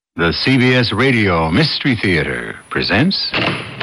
The CBS Radio Mystery Theater presents...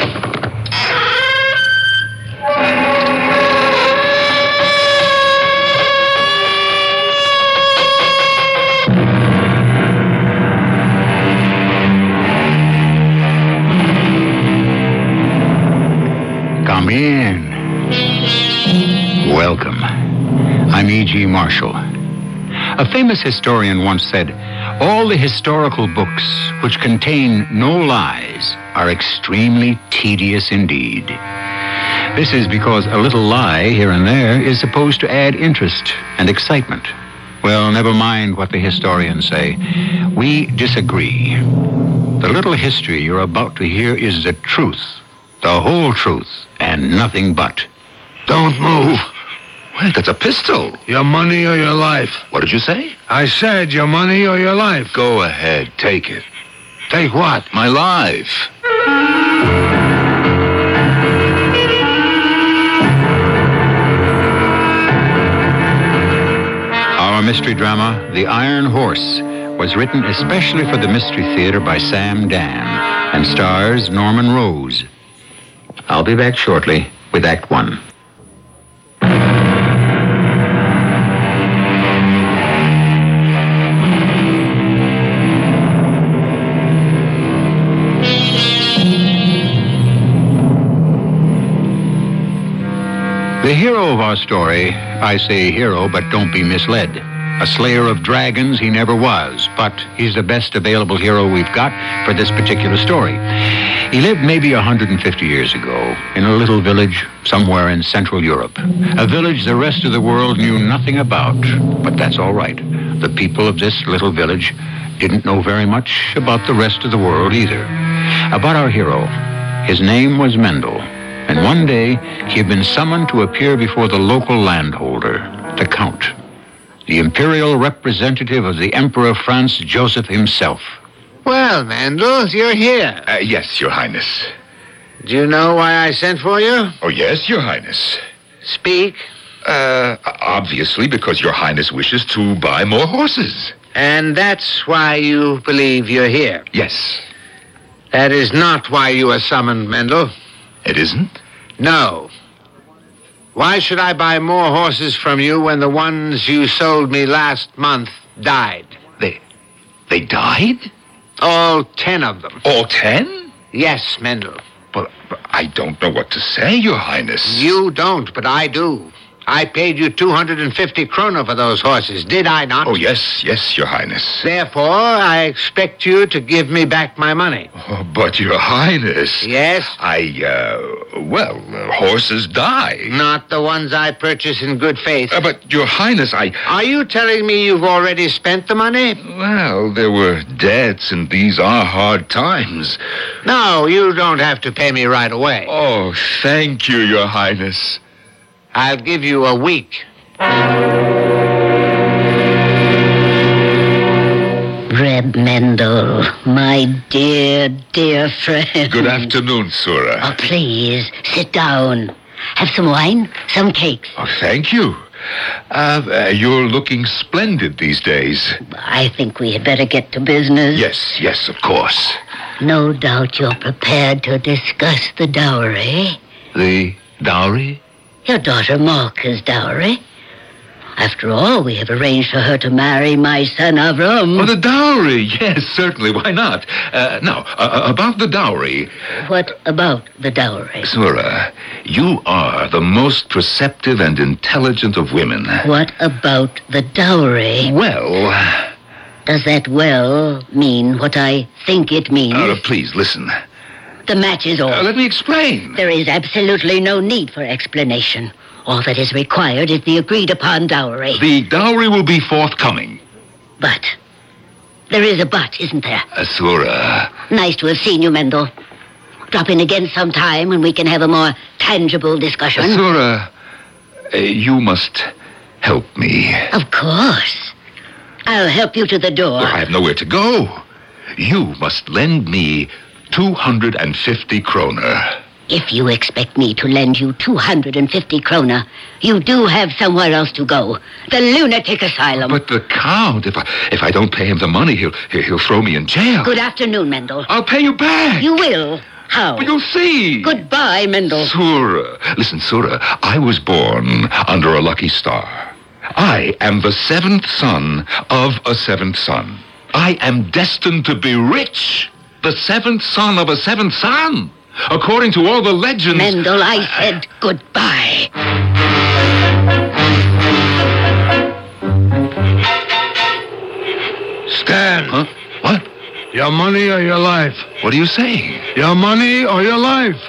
Come in. Welcome. I'm E.G. Marshall. A famous historian once said, all the historical books which contain no lies are extremely tedious indeed. This is because a little lie here and there is supposed to add interest and excitement. Well, never mind what the historians say. We disagree. The little history you're about to hear is the truth, the whole truth, and nothing but. Don't move. Wait, that's a pistol. Your money or your life? What did you say? I said your money or your life. Go ahead, take it. Take what? My life. Our mystery drama, The Iron Horse, was written especially for the Mystery Theater by Sam Dan and stars Norman Rose. I'll be back shortly with Act One. The hero of our story, I say hero, but don't be misled. A slayer of dragons he never was, but he's the best available hero we've got for this particular story. He lived maybe 150 years ago in a little village somewhere in Central Europe. A village the rest of the world knew nothing about, but that's all right. The people of this little village didn't know very much about the rest of the world either. About our hero, his name was Mendel. And one day, he had been summoned to appear before the local landholder, the Count, the imperial representative of the Emperor Franz Joseph himself. Well, Mendel, you're here. Yes, Your Highness. Do you know why I sent for you? Oh, yes, Your Highness. Speak. Obviously because Your Highness wishes to buy more horses. And that's why you believe you're here. Yes. That is not why you were summoned, Mendel. It isn't? No. Why should I buy more horses from you when the ones you sold me last month died? They died? All 10 of them. All 10? Yes, Mendel. But I don't know what to say, Your Highness. You don't, but I do. I paid you 250 kroner for those horses, did I not? Oh, yes, Your Highness. Therefore, I expect you to give me back my money. Oh, but Your Highness... Yes? Horses die. Not the ones I purchase in good faith. But Your Highness, Are you telling me you've already spent the money? Well, there were debts, and these are hard times. No, you don't have to pay me right away. Oh, thank you, Your Highness. I'll give you a week. Reb Mendel, my dear, dear friend. Good afternoon, Sura. Oh, please, sit down. Have some wine, some cakes. Oh, thank you. You're looking splendid these days. I think we had better get to business. Yes, of course. No doubt you're prepared to discuss the dowry. The dowry? Your daughter Malka's dowry. After all, we have arranged for her to marry my son Avram. Oh, the dowry. Yes, certainly. Why not? Now, about the dowry. What about the dowry? Sura, you are the most perceptive and intelligent of women. What about the dowry? Well... Does that well mean what I think it means? Please, listen. The match is off. Let me explain. There is absolutely no need for explanation. All that is required is the agreed-upon dowry. The dowry will be forthcoming. But. There is a but, isn't there? Sura. Nice to have seen you, Mendel. Drop in again sometime and we can have a more tangible discussion. Sura, you must help me. Of course. I'll help you to the door. I have nowhere to go. You must lend me 250 kroner. If you expect me to lend you 250 kroner, you do have somewhere else to go. The lunatic asylum. But the Count, if I don't pay him the money, he'll throw me in jail. Good afternoon, Mendel. I'll pay you back. You will. How? But you'll see. Goodbye, Mendel. Sura. Listen, Sura, I was born under a lucky star. I am the seventh son of a seventh son. I am destined to be rich. The seventh son of a seventh son. According to all the legends... Mendel, I said goodbye. Stan. Huh? What? Your money or your life? What are you saying? Your money or your life?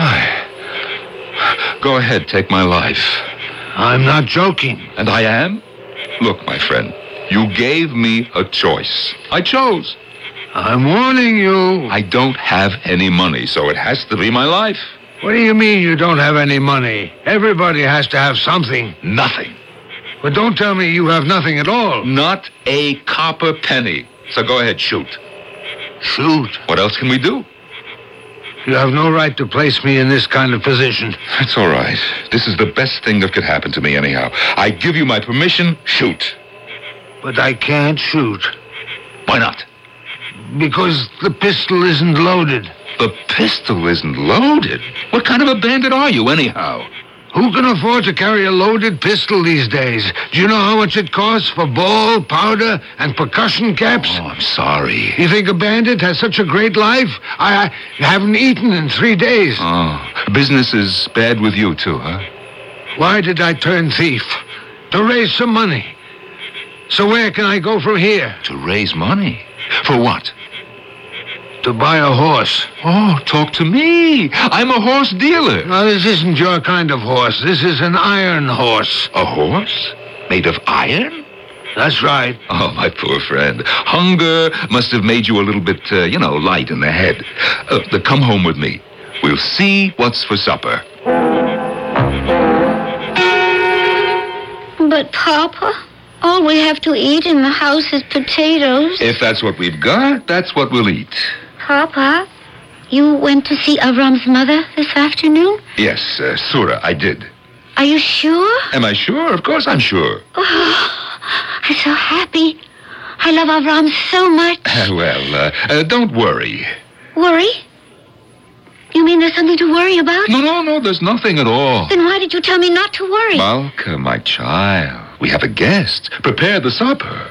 Go ahead, take my life. I'm not joking. And I am? Look, my friend, you gave me a choice. I chose. I'm warning you. I don't have any money, so it has to be my life. What do you mean you don't have any money? Everybody has to have something. Nothing. But don't tell me you have nothing at all. Not a copper penny. So go ahead, shoot. Shoot. What else can we do? You have no right to place me in this kind of position. It's all right. This is the best thing that could happen to me anyhow. I give you my permission, shoot. But I can't shoot. Why not? Because the pistol isn't loaded. The pistol isn't loaded? What kind of a bandit are you, anyhow? Who can afford to carry a loaded pistol these days? Do you know how much it costs for ball, powder, and percussion caps? Oh, I'm sorry. You think a bandit has such a great life? I haven't eaten in 3 days. Oh, business is bad with you, too, huh? Why did I turn thief? To raise some money. So where can I go from here? To raise money? For what? To buy a horse. Oh, talk to me. I'm a horse dealer. Now, this isn't your kind of horse. This is an iron horse. A horse? Made of iron? That's right. Oh, my poor friend. Hunger must have made you a little bit, light in the head. Come home with me. We'll see what's for supper. But, Papa, all we have to eat in the house is potatoes. If that's what we've got, that's what we'll eat. Papa, you went to see Avram's mother this afternoon? Yes, Sura, I did. Are you sure? Am I sure? Of course I'm sure. Oh, I'm so happy. I love Avram so much. Well, don't worry. Worry? You mean there's something to worry about? No, there's nothing at all. Then why did you tell me not to worry? Malka, my child, we have a guest. Prepare the supper.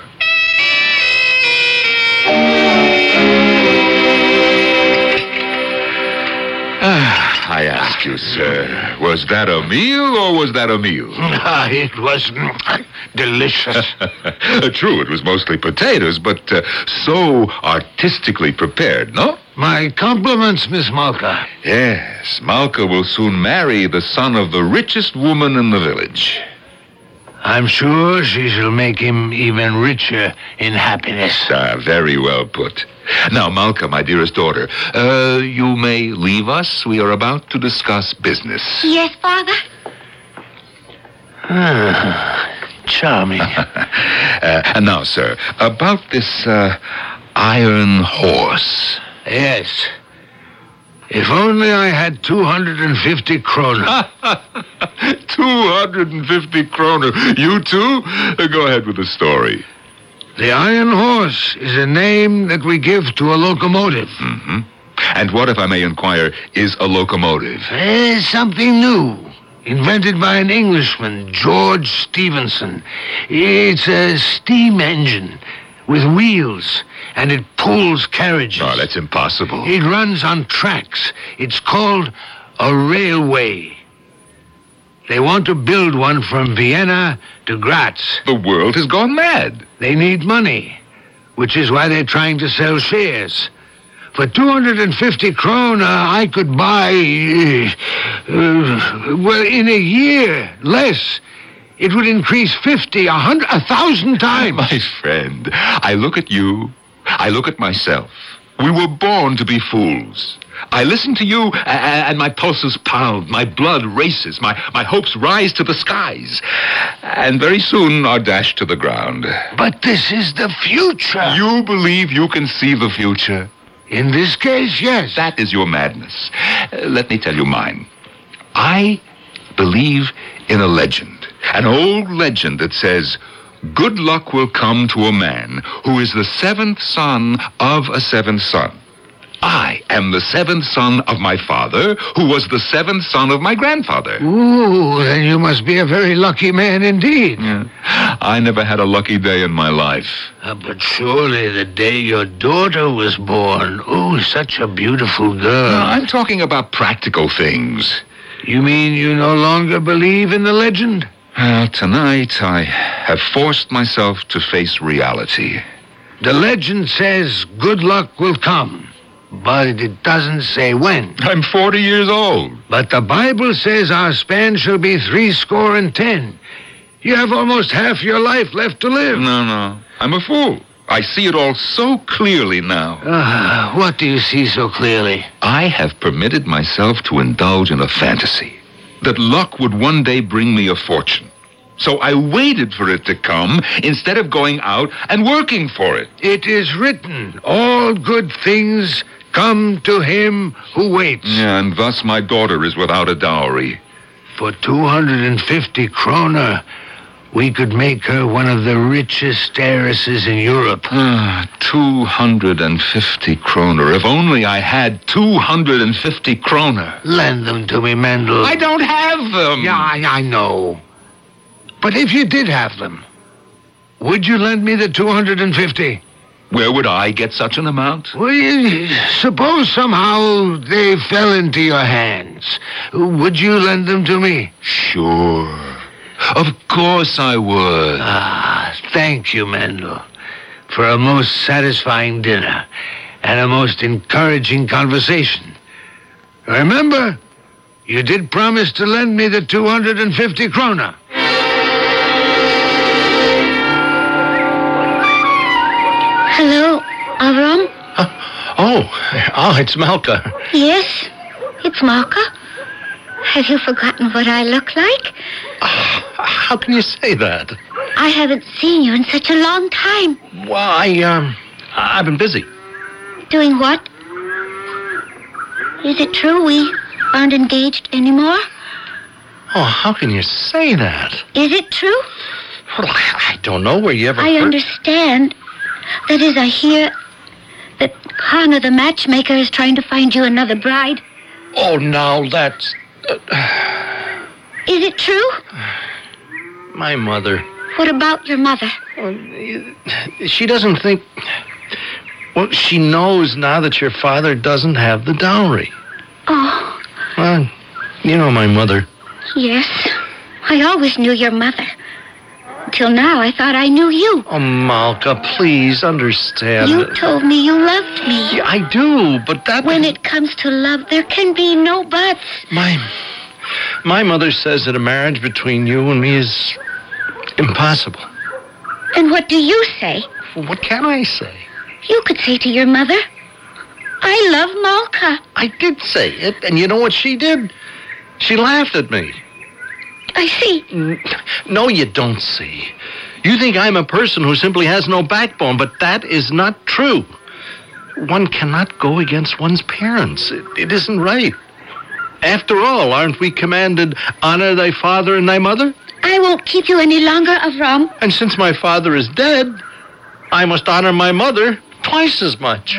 I ask you, sir, was that a meal or was that a meal? It was delicious. True, it was mostly potatoes, but so artistically prepared, no? My compliments, Miss Malka. Yes, Malka will soon marry the son of the richest woman in the village. I'm sure she shall make him even richer in happiness. Very well put. Now, Malka, my dearest daughter, you may leave us. We are about to discuss business. Yes, Father? Charming. And now, sir, about this iron horse. Yes. If only I had 250 kroner. 250 kroner. You too? Go ahead with the story. The Iron Horse is a name that we give to a locomotive. Mm-hmm. And what, if I may inquire, is a locomotive? Something new. Invented by an Englishman, George Stephenson. It's a steam engine with wheels, and it pulls carriages. Oh, that's impossible. It runs on tracks. It's called a railway. They want to build one from Vienna to Graz. The world has gone mad. They need money, which is why they're trying to sell shares. For 250 kroner, I could buy, in a year, less. It would increase 50, 100, 1,000 times. My friend, I look at you, I look at myself. We were born to be fools. I listen to you, and my pulses pound, my blood races, my hopes rise to the skies, and very soon are dashed to the ground. But this is the future. You believe you can see the future? In this case, yes. That is your madness. Let me tell you mine. I believe in a legend, an old legend that says, good luck will come to a man who is the seventh son of a seventh son. I am the seventh son of my father, who was the seventh son of my grandfather. Ooh, then you must be a very lucky man indeed. Yeah. I never had a lucky day in my life. But surely the day your daughter was born, oh, such a beautiful girl. No, I'm talking about practical things. You mean you no longer believe in the legend? Tonight, I have forced myself to face reality. The legend says good luck will come, but it doesn't say when. I'm 40 years old. But the Bible says our span shall be 70. You have almost half your life left to live. No. I'm a fool. I see it all so clearly now. What do you see so clearly? I have permitted myself to indulge in a fantasy that luck would one day bring me a fortune. So I waited for it to come instead of going out and working for it. It is written, all good things come to him who waits. Yeah, and thus my daughter is without a dowry. For 250 kroner, we could make her one of the richest heiresses in Europe. 250 kroner. If only I had 250 kroner. Lend them to me, Mendel. I don't have them. Yeah, I know. But if you did have them, would you lend me the 250? Where would I get such an amount? Well, suppose somehow they fell into your hands. Would you lend them to me? Sure. Of course I would. Thank you, Mendel, for a most satisfying dinner and a most encouraging conversation. Remember, you did promise to lend me the 250 kroner. Hello, Avram? It's Malka. Yes, it's Malka. Have you forgotten what I look like? How can you say that? I haven't seen you in such a long time. Well, I've been busy. Doing what? Is it true we aren't engaged anymore? Oh, how can you say that? Is it true? Well, I don't know where you ever I understand. That is, I hear that Connor, the matchmaker, is trying to find you another bride. Oh, now that's... Is it true? My mother. What about your mother? She doesn't think... Well, she knows now that your father doesn't have the dowry. Oh. Well, you know my mother. Yes. I always knew your mother. Until now, I thought I knew you. Oh, Malka, please understand. You told me you loved me. Yeah, I do, but that... When it comes to love, there can be no buts. My mother says that a marriage between you and me is impossible. And what do you say? Well, what can I say? You could say to your mother, I love Malka. I did say it, and you know what she did? She laughed at me. I see. No, you don't see. You think I'm a person who simply has no backbone, but that is not true. One cannot go against one's parents. It isn't right. After all, aren't we commanded, honor thy father and thy mother? I won't keep you any longer, Avram. And since my father is dead, I must honor my mother twice as much.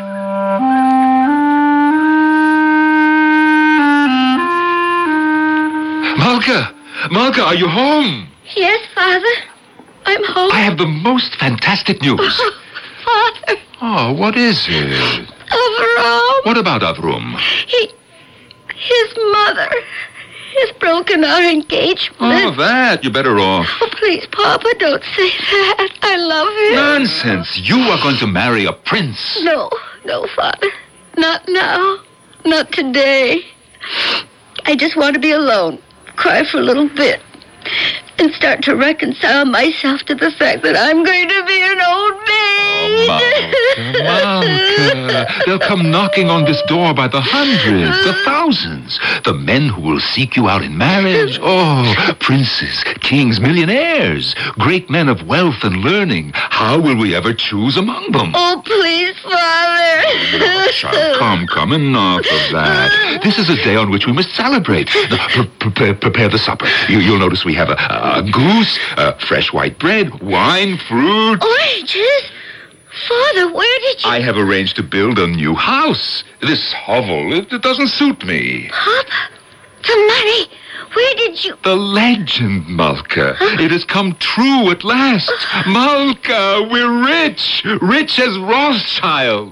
Malka, are you home? Yes, Father. I'm home. I have the most fantastic news. Father. Oh, what is it? Avram. What about Avram? His mother has broken our engagement. Oh, that. You're better off. Oh, please, Papa, don't say that. I love him. Nonsense. You are going to marry a prince. No, Father. Not now. Not today. I just want to be alone. Cry for a little bit. And start to reconcile myself to the fact that I'm going to be an old maid. Malka. They'll come knocking on this door by the hundreds, the thousands. The men who will seek you out in marriage. Oh, princes, kings, millionaires, great men of wealth and learning. How will we ever choose among them? Oh, please, Father. Now, child, come, enough of that. This is a day on which we must celebrate. Prepare the supper. You'll notice we have a goose, fresh white bread, wine, fruit. Oranges? Father, where did you... I have arranged to build a new house. This hovel, it doesn't suit me. Papa, the money. Where did you... The legend, Malka. It has come true at last. Malka, we're rich. Rich as Rothschild.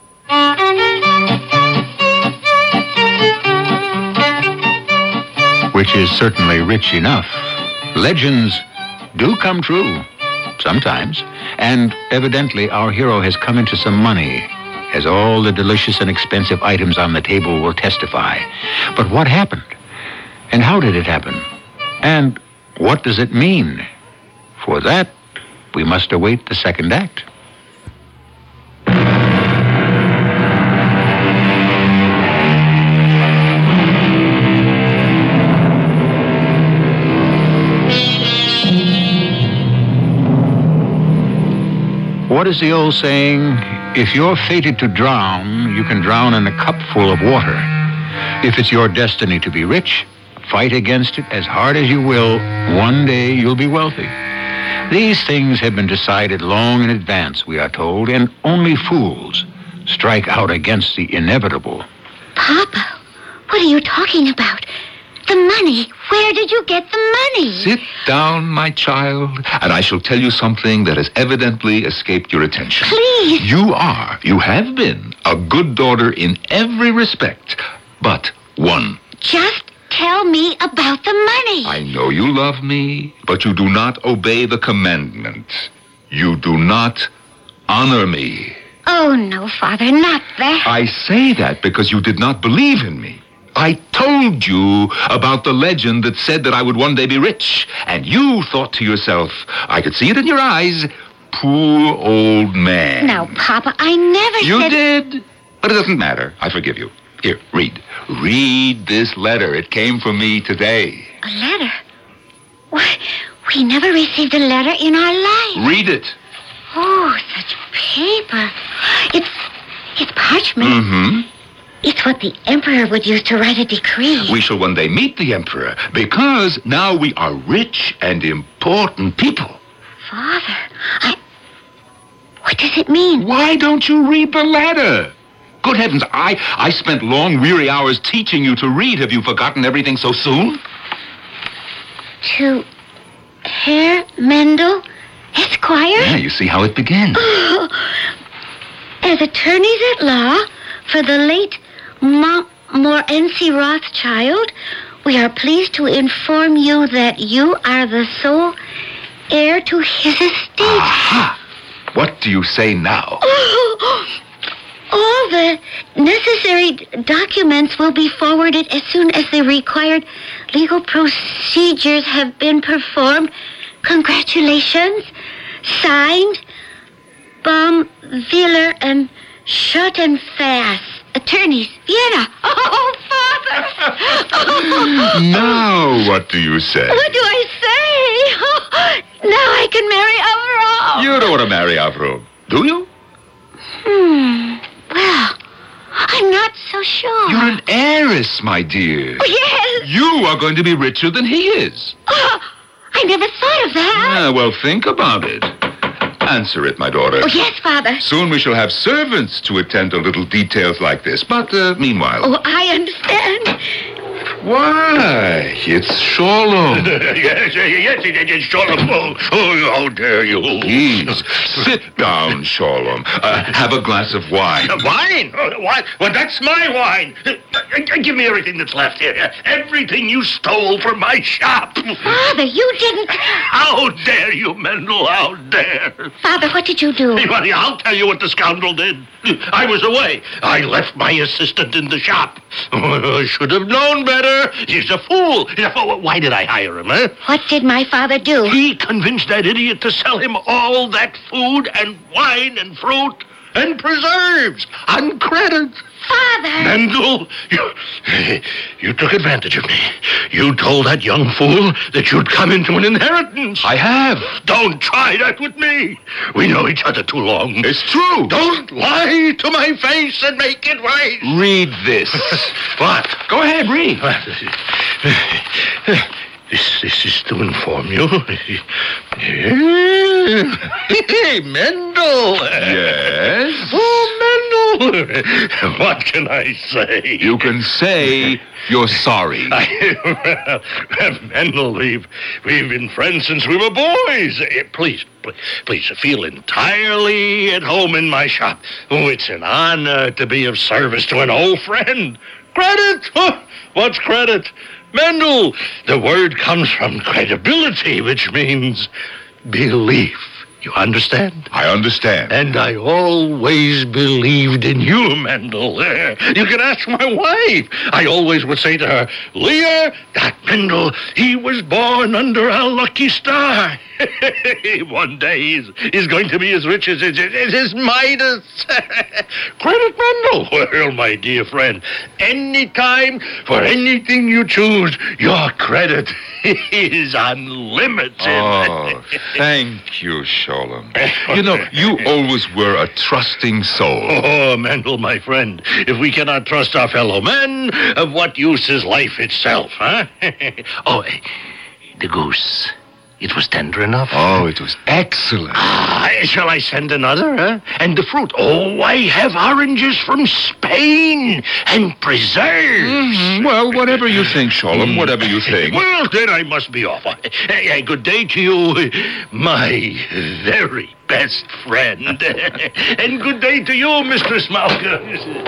Which is certainly rich enough. Legends do come true. Sometimes. And evidently our hero has come into some money, as all the delicious and expensive items on the table will testify. But what happened? And how did it happen? And what does it mean? For that, we must await the second act. What is the old saying? If you're fated to drown, you can drown in a cup full of water. If it's your destiny to be rich, fight against it as hard as you will. One day you'll be wealthy. These things have been decided long in advance, we are told, and only fools strike out against the inevitable. Papa, what are you talking about? The money. Where did you get the money? Sit down, my child, and I shall tell you something that has evidently escaped your attention. Please. You have been a good daughter in every respect, but one. Just tell me about the money. I know you love me, but you do not obey the commandment. You do not honor me. Oh, no, Father, not that. I say that because you did not believe in me. I told you about the legend that said that I would one day be rich, and you thought to yourself, I could see it in your eyes, poor old man. Now, Papa, I never said... You did, but it doesn't matter. I forgive you. Here, read. Read this letter. It came from me today. A letter? Why, we never received a letter in our life. Read it. Oh, such paper. It's parchment. Mm-hmm. It's what the Emperor would use to write a decree. We shall one day meet the Emperor, because now we are rich and important people. Father, what does it mean? Why don't you read the letter? Good heavens, I spent long, weary hours teaching you to read. Have you forgotten everything so soon? To Herr Mendel, Esquire? Yeah, you see how it begins. As attorneys at law for the late Montmorency Rothschild, we are pleased to inform you that you are the sole heir to his estate. Aha! What do you say now? All the necessary documents will be forwarded as soon as the required legal procedures have been performed. Congratulations. Signed, Baumwiller and Schottenfass. Attorneys, Vienna. Oh, Father! Now, what do you say? What do I say? Now I can marry Avram. You don't want to marry Avram, do you? Well, I'm not so sure. You're an heiress, my dear. Oh, yes. You are going to be richer than he is. Oh, I never thought of that. Ah, well, think about it. Answer it, my daughter. Oh, yes, Father. Soon we shall have servants to attend to little details like this. But meanwhile... Oh, I understand. Why, it's Sholem. yes, it's Sholem. Oh, how dare you? Please, sit down, Sholem. Have a glass of wine. Wine? What? Well, that's my wine. Give me everything that's left here. Everything you stole from my shop. Father, you didn't... How dare you, Mendel? How dare? Father, what did you do? Well, I'll tell you what the scoundrel did. I was away. I left my assistant in the shop. I should have known better. He's a fool. Why did I hire him, huh? What did my father do? He convinced that idiot to sell him all that food and wine and fruit. and preserves on credit. Father! Mendel, you took advantage of me. You told that young fool that you'd come into an inheritance. I have. Don't try that with me. We know each other too long. It's true. Don't lie to my face and make it right. Read this. What? Go ahead, read. This is to inform you. Hey, Mendel. Yes? Oh, Mendel. What can I say? You can say you're sorry. Mendel, we've been friends since we were boys. Please feel entirely at home in my shop. Oh, it's an honor to be of service to an old friend. Credit? Huh? What's credit? Mendel, the word comes from credibility, which means belief. You understand? I understand. And I always believed in you, Mendel. You can ask my wife. I always would say to her, Leah, that Mendel, he was born under a lucky star. One day he's going to be as rich as Midas. Credit Mendel. Well, my dear friend, anytime for anything you choose, your credit is unlimited. Oh, thank you, Sholem. You know, you always were a trusting soul. Oh, Mendel, my friend, if we cannot trust our fellow men, of what use is life itself, huh? Oh, the goose. It was tender enough. Oh, it was excellent. Shall I send another, huh? And the fruit. Oh, I have oranges from Spain and preserves. Well, whatever you think, Sholem, whatever you think. Well, then I must be off. Good day to you, my very best friend. And good day to you, Mistress Malka.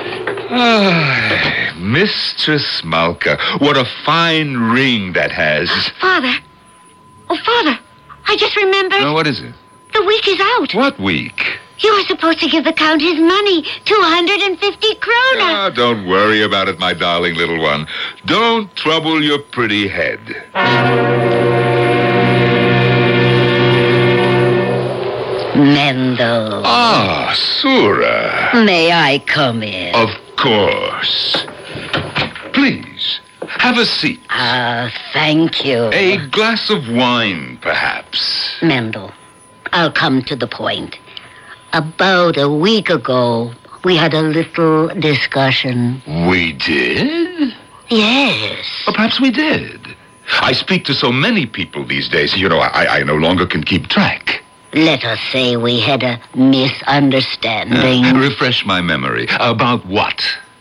Mistress Malka, what a fine ring that has. Father. Oh, Father, I just remembered. Now, what is it? The week is out. What week? You were supposed to give the Count his money, 250 krona. Ah, don't worry about it, my darling little one. Don't trouble your pretty head. Mendel. Ah, Sura. May I come in? Of course. Please, have a seat. Thank you. A glass of wine, perhaps. Mendel, I'll come to the point. About a week ago, we had a little discussion. We did? Yes. Or perhaps we did. I speak to so many people these days, you know, I no longer can keep track. Let us say we had a misunderstanding. Refresh my memory. About what?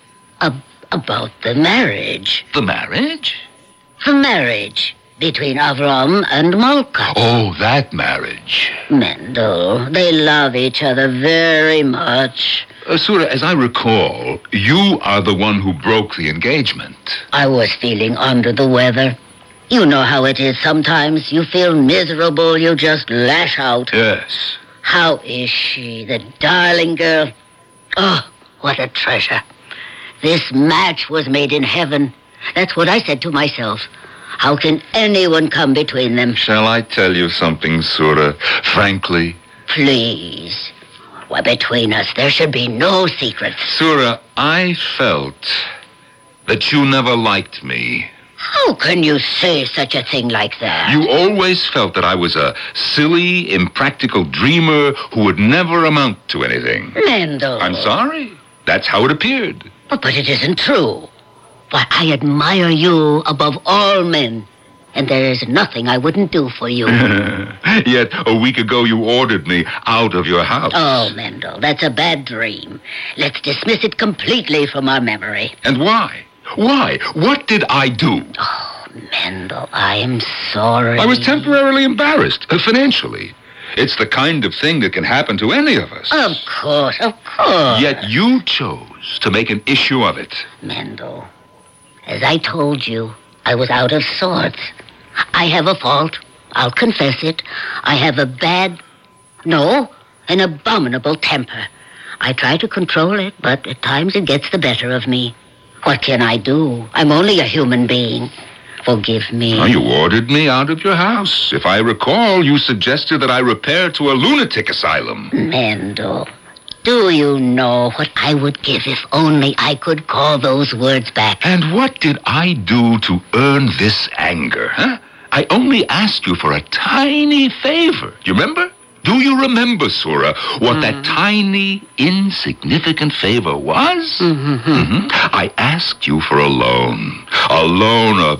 About the marriage. The marriage? The marriage between Avram and Malka. Oh, that marriage. Mendel, they love each other very much. Sura, as I recall, you are the one who broke the engagement. I was feeling under the weather. You know how it is sometimes. You feel miserable, you just lash out. Yes. How is she, the darling girl? Oh, what a treasure. This match was made in heaven. That's what I said to myself. How can anyone come between them? Shall I tell you something, Sura? Frankly? Please. Why, between us, there should be no secrets. Sura, I felt that you never liked me. How can you say such a thing like that? You always felt that I was a silly, impractical dreamer who would never amount to anything. Mendel. I'm sorry. That's how it appeared. But it isn't true. Why, I admire you above all men. And there is nothing I wouldn't do for you. Yet, a week ago, you ordered me out of your house. Oh, Mendel, that's a bad dream. Let's dismiss it completely from our memory. And why? Why? What did I do? Oh, Mendel, I am sorry. I was temporarily embarrassed, financially. It's the kind of thing that can happen to any of us. Of course, of course. Yet you chose to make an issue of it. Mendel, as I told you, I was out of sorts. I have a fault. I'll confess it. I have an abominable temper. I try to control it, but at times it gets the better of me. What can I do? I'm only a human being. Forgive me. Well, you ordered me out of your house. If I recall, you suggested that I repair to a lunatic asylum. Mendel, Do you know what I would give if only I could call those words back? And what did I do to earn this anger, huh? I only asked you for a tiny favor. You remember? Do you remember, Sura, what that tiny, insignificant favor was? I asked you for a loan of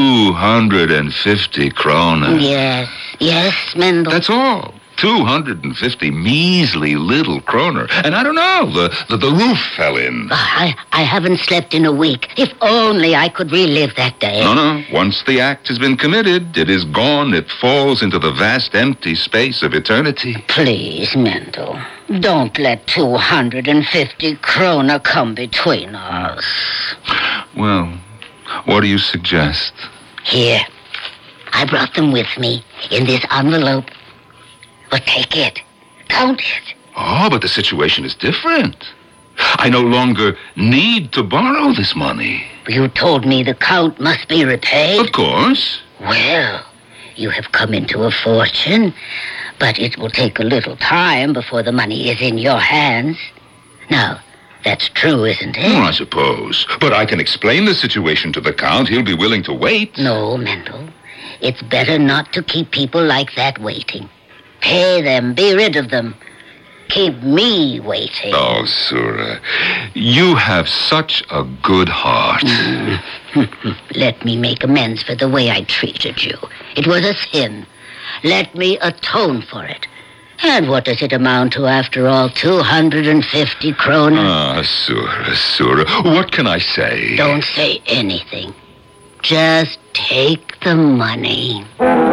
250 kroner. Yes, Mendel. That's all. 250 measly little kroner. And I don't know, the roof fell in. I haven't slept in a week. If only I could relive that day. No. Once the act has been committed, it is gone. It falls into the vast empty space of eternity. Please, Mendel, don't let 250 kroner come between us. Well, what do you suggest? Here, I brought them with me in this envelope. Well, take it. Count it. Oh, but the situation is different. I no longer need to borrow this money. You told me the count must be repaid. Of course. Well, you have come into a fortune, but it will take a little time before the money is in your hands. Now, that's true, isn't it? I suppose. But I can explain the situation to the Count. He'll be willing to wait. No, Mendel. It's better not to keep people like that waiting. Pay them. Be rid of them. Keep me waiting. Oh, Sura, you have such a good heart. Let me make amends for the way I treated you. It was a sin. Let me atone for it. And what does it amount to, after all? 250 kroner? Ah, Sura, what can I say? Don't say anything. Just take the money.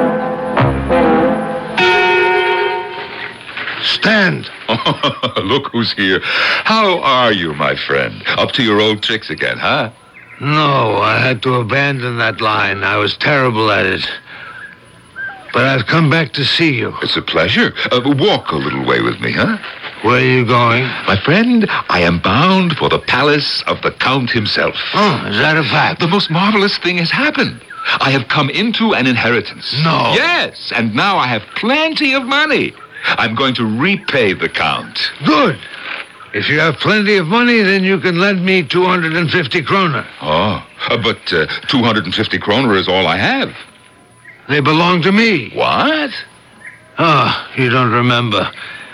Stand. Look who's here. How are you, my friend? Up to your old tricks again, huh? No, I had to abandon that line. I was terrible at it. But I've come back to see you. It's a pleasure. Walk a little way with me, huh? Where are you going? My friend, I am bound for the palace of the Count himself. Oh, is that a fact? The most marvelous thing has happened. I have come into an inheritance. No. Yes, and now I have plenty of money. I'm going to repay the Count. Good. If you have plenty of money, then you can lend me 250 kroner. Oh, but 250 kroner is all I have. They belong to me. What? You don't remember.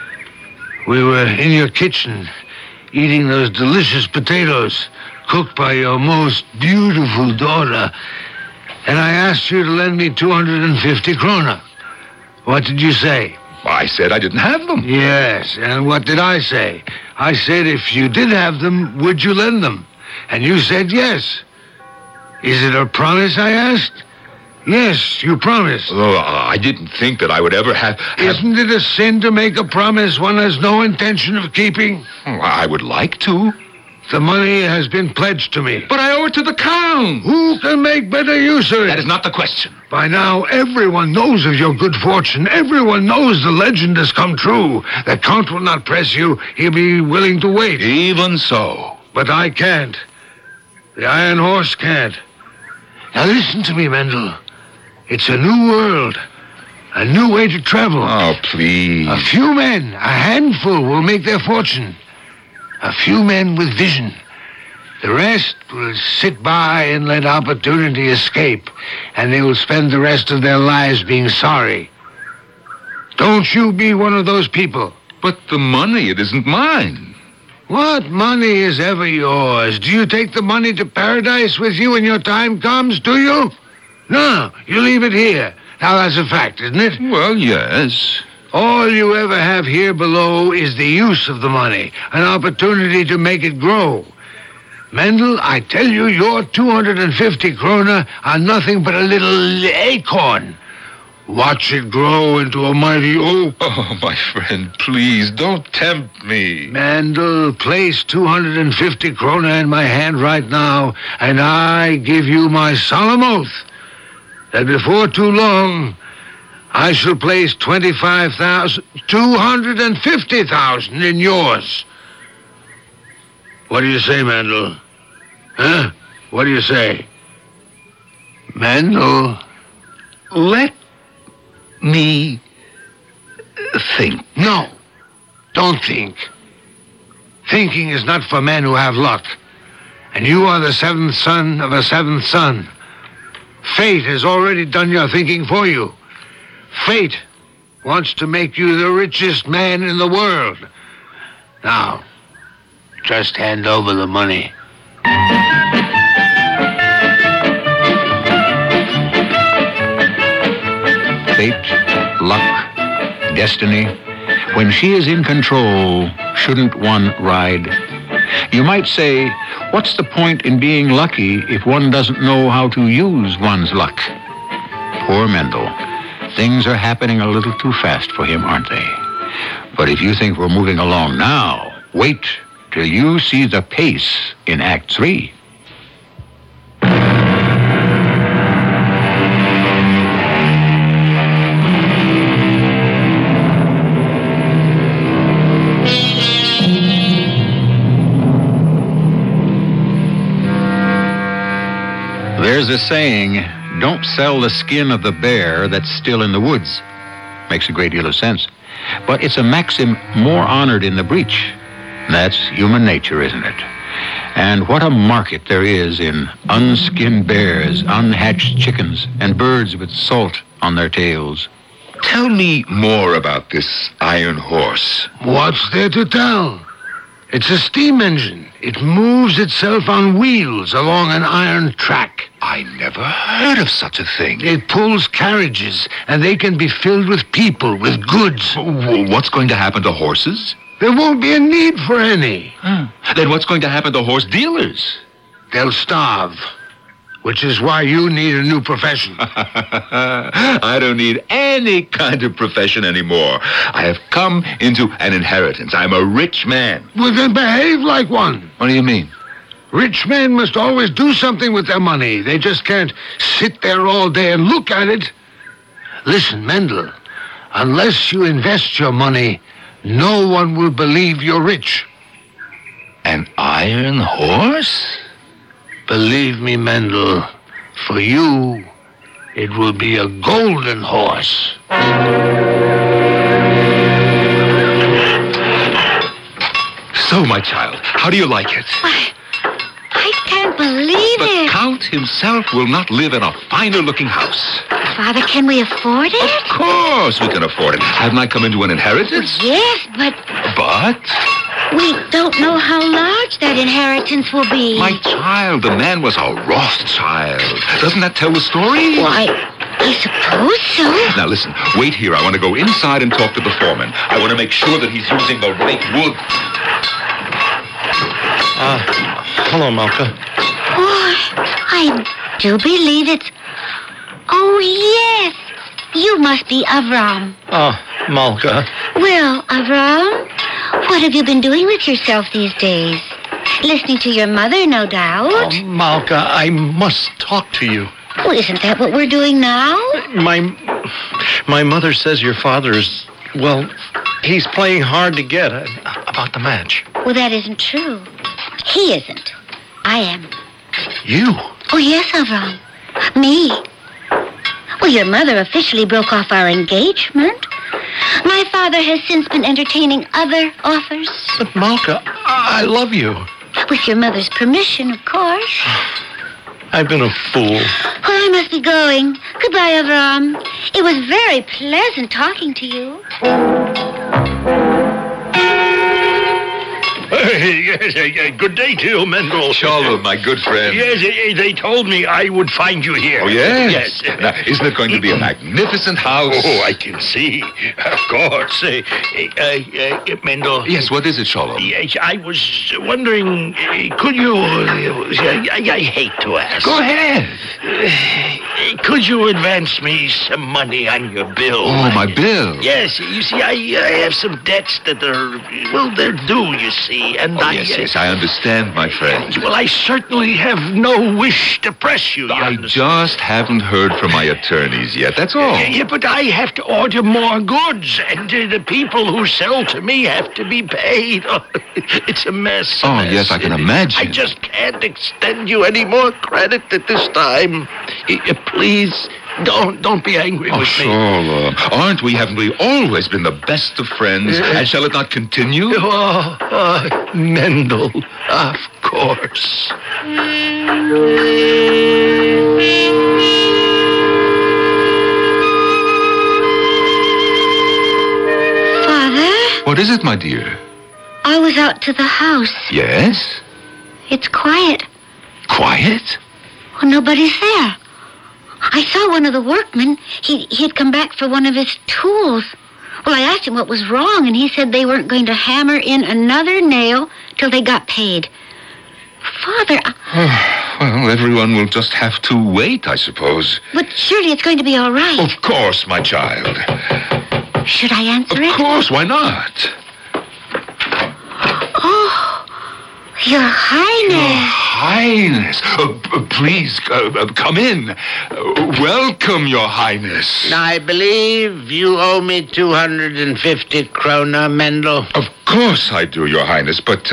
We were in your kitchen, eating those delicious potatoes cooked by your most beautiful daughter. And I asked you to lend me 250 kroner. What did you say? I said I didn't have them. Yes, and what did I say? I said if you did have them, would you lend them? And you said yes. Is it a promise, I asked? Yes, you promised. Oh, I didn't think that I would ever have... Isn't it a sin to make a promise one has no intention of keeping? I would like to. The money has been pledged to me. But I owe it to the Count. Who can make better use of it? That is not the question. By now, everyone knows of your good fortune. Everyone knows the legend has come true. The Count will not press you. He'll be willing to wait. Even so. But I can't. The Iron Horse can't. Now listen to me, Mendel. It's a new world. A new way to travel. Oh, please. A few men, a handful, will make their fortune. A few men with vision. The rest will sit by and let opportunity escape, and they will spend the rest of their lives being sorry. Don't you be one of those people. But the money, it isn't mine. What money is ever yours? Do you take the money to paradise with you when your time comes, do you? No, you leave it here. Now, that's a fact, isn't it? Well, yes. All you ever have here below is the use of the money, an opportunity to make it grow. Mendel, I tell you, your 250 kroner are nothing but a little acorn. Watch it grow into a mighty oak. Oh, my friend, please, don't tempt me. Mendel, place 250 kroner in my hand right now, and I give you my solemn oath that before too long, I shall place 250,000 in yours. What do you say, Mendel? Huh? What do you say? Mendel? Let me think. No, don't think. Thinking is not for men who have luck. And you are the seventh son of a seventh son. Fate has already done your thinking for you. Fate wants to make you the richest man in the world. Now, just hand over the money. Fate, luck, destiny. When she is in control, shouldn't one ride? You might say, what's the point in being lucky if one doesn't know how to use one's luck? Poor Mendel. Things are happening a little too fast for him, aren't they? But if you think we're moving along now, wait till you see the pace in Act 3. There's a saying, don't sell the skin of the bear that's still in the woods. Makes a great deal of sense. But it's a maxim more honored in the breach. That's human nature, isn't it? And what a market there is in unskinned bears, unhatched chickens, and birds with salt on their tails. Tell me more about this iron horse. What's there to tell? It's a steam engine. It moves itself on wheels along an iron track. I never heard of such a thing. It pulls carriages, and they can be filled with people, with goods. What's going to happen to horses? There won't be a need for any. Then what's going to happen to horse dealers? They'll starve, which is why you need a new profession. I don't need any kind of profession anymore. I have come into an inheritance. I'm a rich man. Well, then behave like one. What do you mean? Rich men must always do something with their money. They just can't sit there all day and look at it. Listen, Mendel, unless you invest your money, no one will believe you're rich. An iron horse? Believe me, Mendel, for you, it will be a golden horse. So, my child, how do you like it? Why, I can't believe The it. Count himself will not live in a finer-looking house. Father, can we afford it? Of course we can afford it. Haven't I come into an inheritance? Yes, but But, we don't know how large that inheritance will be. my child, the man was a Rothschild. Doesn't that tell the story? Why, I suppose so. Now listen, wait here. I want to go inside and talk to the foreman. I want to make sure that he's using the right wood. Hello, Malka. Oh, I do believe it's... Oh, yes. You must be Avram. Oh, Malka. Well, Avram, what have you been doing with yourself these days? Listening to your mother, no doubt. Oh, Malka, I must talk to you. Well, isn't that what we're doing now? My mother says your father is, well, he's playing hard to get about the match. Well, that isn't true. He isn't. I am. You? Oh, yes, Avram. Me. Well, your mother officially broke off our engagement. My father has since been entertaining other offers. But Malka, I love you. With your mother's permission, of course. I've been a fool. Well, I must be going. Goodbye, Avram. It was very pleasant talking to you. Yes, good day to you, Mendel. Shalom, my good friend. Yes, they told me I would find you here. Oh, yes? Yes. Now, isn't it going to be a magnificent house? Oh, I can see. Of course. Mendel. Yes, what is it, Shalom? Yes, I was wondering, could you... I hate to ask. Go ahead. Could you advance me some money on your bill? Oh, my bill. Yes, you see, I have some debts that are, well, they're due, you see, and Oh, yes, I understand, my friend. Well, I certainly have no wish to press you. I just haven't heard from my attorneys yet, that's all. Yeah, but I have to order more goods, and the people who sell to me have to be paid. It's a mess. Oh, yes, I can imagine. I just can't extend you any more credit at this time. Please, Don't be angry with me. Haven't we always been the best of friends? And shall it not continue? Mendel, of course. Father? What is it, my dear? I was out to the house. Yes? It's quiet. Quiet? Well, nobody's there. I saw one of the workmen. He'd come back for one of his tools. Well, I asked him what was wrong, and he said they weren't going to hammer in another nail till they got paid. Father... Well, everyone will just have to wait, I suppose. But surely it's going to be all right. Of course, my child. Should I answer it? Of course, why not? Oh, Your Highness. Your Highness. Please, come in. Welcome, Your Highness. I believe you owe me 250 krona, Mendel. Of course I do, Your Highness, but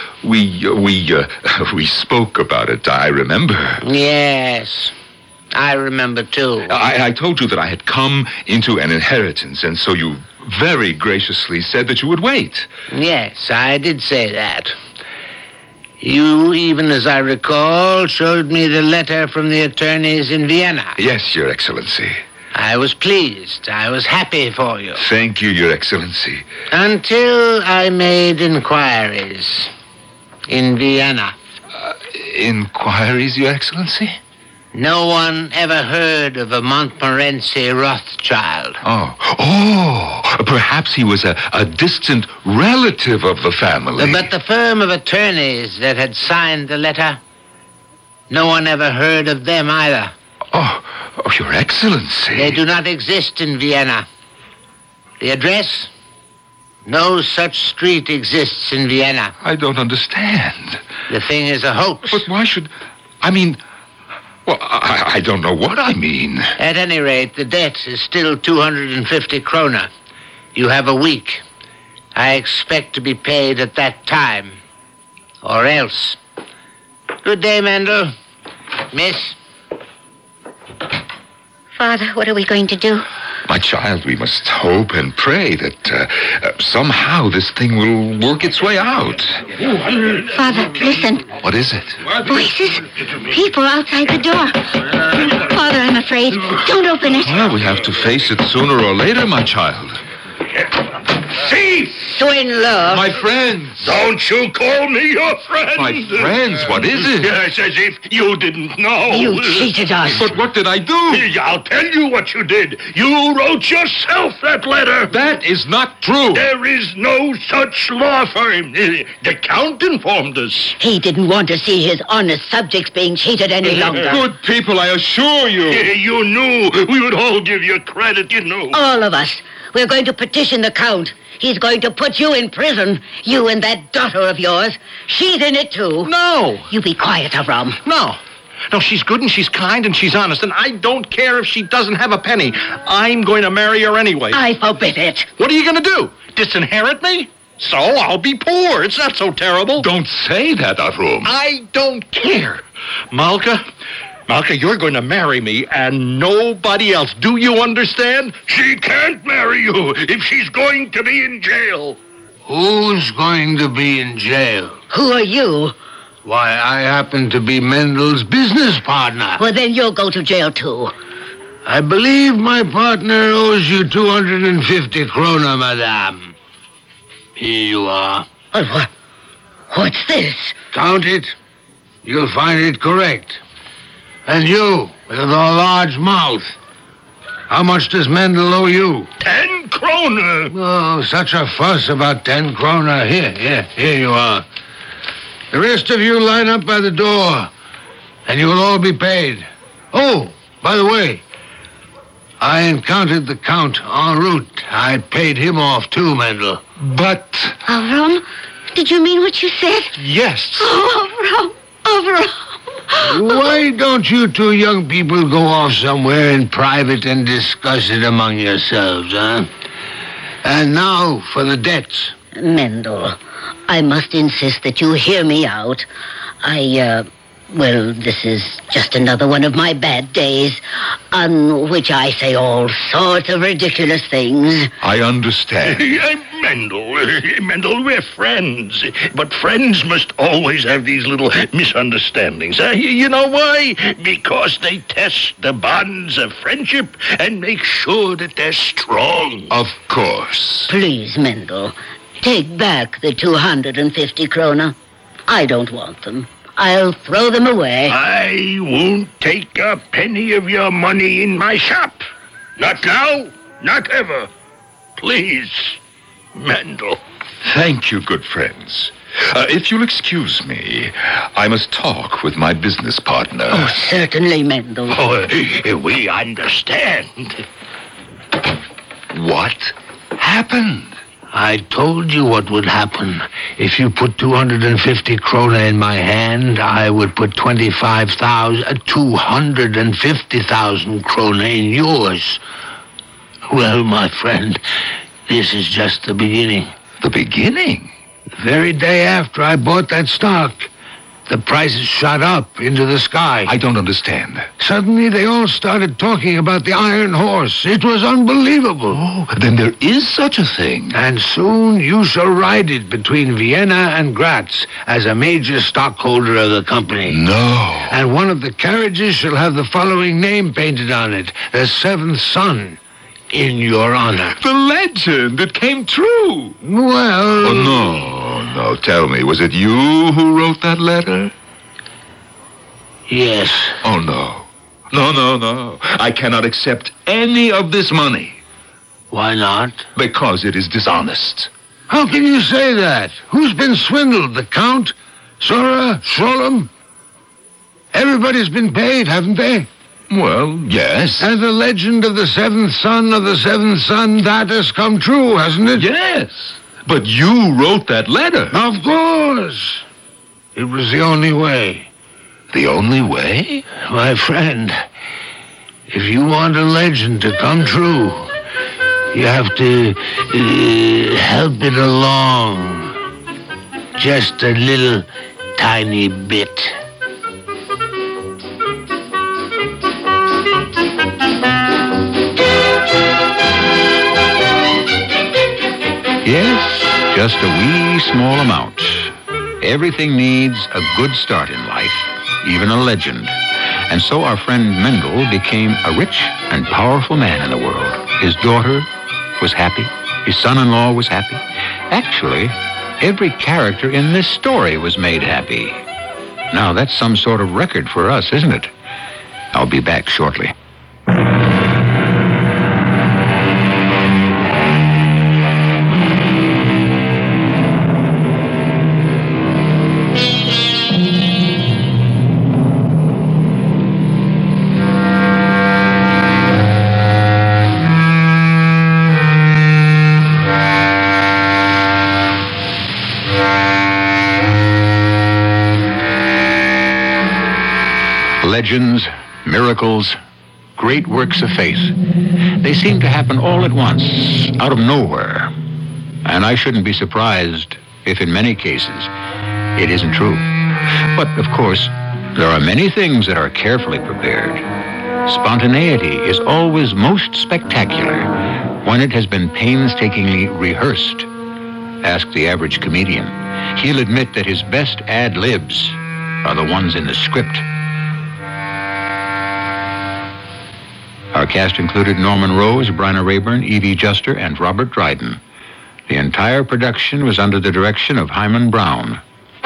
we spoke about it, I remember. Yes, I remember too. I told you that I had come into an inheritance, and so you very graciously said that you would wait. Yes, I did say that. You, even as I recall, showed me the letter from the attorneys in Vienna. Yes, Your Excellency. I was pleased. I was happy for you. Thank you, Your Excellency. Until I made inquiries in Vienna. Inquiries, Your Excellency? No one ever heard of a Montmorency Rothschild. Oh, perhaps he was a distant relative of the family. But the firm of attorneys that had signed the letter, no one ever heard of them either. Oh, Your Excellency. They do not exist in Vienna. The address? No such street exists in Vienna. I don't understand. The thing is a hoax. But why should... Well, I don't know what I mean. At any rate, the debt is still 250 krona. You have a week. I expect to be paid at that time. Or else. Good day, Mendel. Miss? Father, what are we going to do? My child, we must hope and pray that somehow this thing will work its way out. Father, listen. What is it? Voices. People outside the door. Father, I'm afraid. Don't open it. Well, we have to face it sooner or later, my child. Thief! Swindler! My friends! Don't you call me your friend! My friends, what is it? Yes, as if you didn't know. You cheated us. But what did I do? I'll tell you what you did. You wrote yourself that letter. That is not true. There is no such law firm. The Count informed us. He didn't want to see his honest subjects being cheated any longer. Good people, I assure you. You knew. We would all give you credit, you knew. All of us. We're going to petition the Count. He's going to put you in prison. You and that daughter of yours. She's in it, too. No. You be quiet, Avram. No. No, she's good and she's kind and she's honest, and I don't care if she doesn't have a penny. I'm going to marry her anyway. I forbid it. What are you going to do? Disinherit me? So I'll be poor. It's not so terrible. Don't say that, Avram. I don't care. Malka, you're going to marry me and nobody else. Do you understand? She can't marry you if she's going to be in jail. Who's going to be in jail? Who are you? Why, I happen to be Mendel's business partner. Well, then you'll go to jail, too. I believe my partner owes you 250 krona, madame. Here you are. What's this? Count it. You'll find it correct. And you, with a large mouth. How much does Mendel owe you? 10 krona. Oh, such a fuss about 10 krona. Here you are. The rest of you line up by the door, and you will all be paid. Oh, by the way, I encountered the Count en route. I paid him off too, Mendel. But... Avram, did you mean what you said? Yes. Oh, Avram. Why don't you two young people go off somewhere in private and discuss it among yourselves, huh? And now for the debts. Mendel, I must insist that you hear me out. Well, this is just another one of my bad days, on which I say all sorts of ridiculous things. I understand. Mendel, we're friends. But friends must always have these little misunderstandings. You know why? Because they test the bonds of friendship and make sure that they're strong. Of course. Please, Mendel, take back the 250 kroner. I don't want them. I'll throw them away. I won't take a penny of your money in my shop. Not now, not ever. Please, Mendel. Thank you, good friends. If you'll excuse me, I must talk with my business partner. Oh, certainly, Mendel. Oh, we understand. What happened? I told you what would happen. If you put 250 krona in my hand, I would put 250,000 krona in yours. Well, my friend, this is just the beginning. The beginning? The very day after I bought that stock, the prices shot up into the sky. I don't understand. Suddenly, they all started talking about the Iron Horse. It was unbelievable. Oh, then there is such a thing. And soon you shall ride it between Vienna and Graz as a major stockholder of the company. No. And one of the carriages shall have the following name painted on it: the Seventh Son, in your honor. The legend, it came true. Well... Oh, no. Tell me, was it you who wrote that letter? Yes. Oh, no. No. I cannot accept any of this money. Why not? Because it is dishonest. How can you say that? Who's been swindled? The Count? Sora? Sholem? Everybody's been paid, haven't they? Well, yes. And the legend of the seventh son of the seventh son, that has come true, hasn't it? Yes. But you wrote that letter. Of course. It was the only way. The only way? My friend, if you want a legend to come true, you have to help it along. Just a little tiny bit. Yes, just a wee small amount. Everything needs a good start in life, even a legend. And so our friend Mendel became a rich and powerful man in the world. His daughter was happy. His son-in-law was happy. Actually, every character in this story was made happy. Now, that's some sort of record for us, isn't it? I'll be back shortly. Legends, miracles, great works of faith. They seem to happen all at once, out of nowhere. And I shouldn't be surprised if in many cases it isn't true. But, of course, there are many things that are carefully prepared. Spontaneity is always most spectacular when it has been painstakingly rehearsed. Ask the average comedian. He'll admit that his best ad-libs are the ones in the script. Our cast included Norman Rose, Bryna Rayburn, Evie Juster, and Robert Dryden. The entire production was under the direction of Hyman Brown.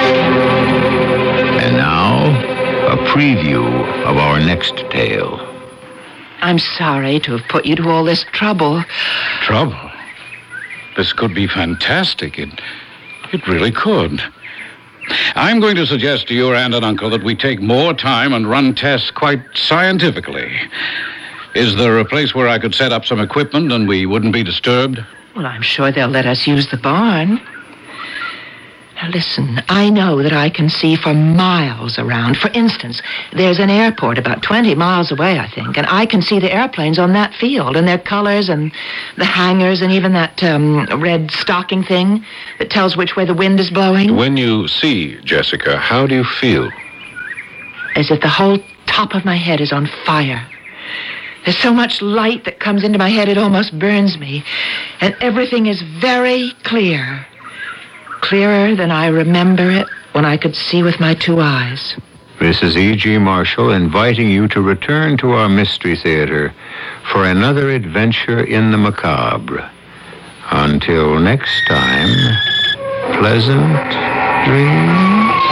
And now, a preview of our next tale. I'm sorry to have put you to all this trouble. Trouble? This could be fantastic. It really could. I'm going to suggest to your aunt and uncle that we take more time and run tests quite scientifically. Is there a place where I could set up some equipment and we wouldn't be disturbed? Well, I'm sure they'll let us use the barn. Now, listen, I know that I can see for miles around. For instance, there's an airport about 20 miles away, I think, and I can see the airplanes on that field and their colors and the hangars and even that red stocking thing that tells which way the wind is blowing. When you see Jessica, how do you feel? as if the whole top of my head is on fire. There's so much light that comes into my head it almost burns me. And everything is very clear. Clearer than I remember it when I could see with my 2 eyes. Mrs. E.G. Marshall inviting you to return to our Mystery Theater for another adventure in the macabre. Until next time, pleasant dreams.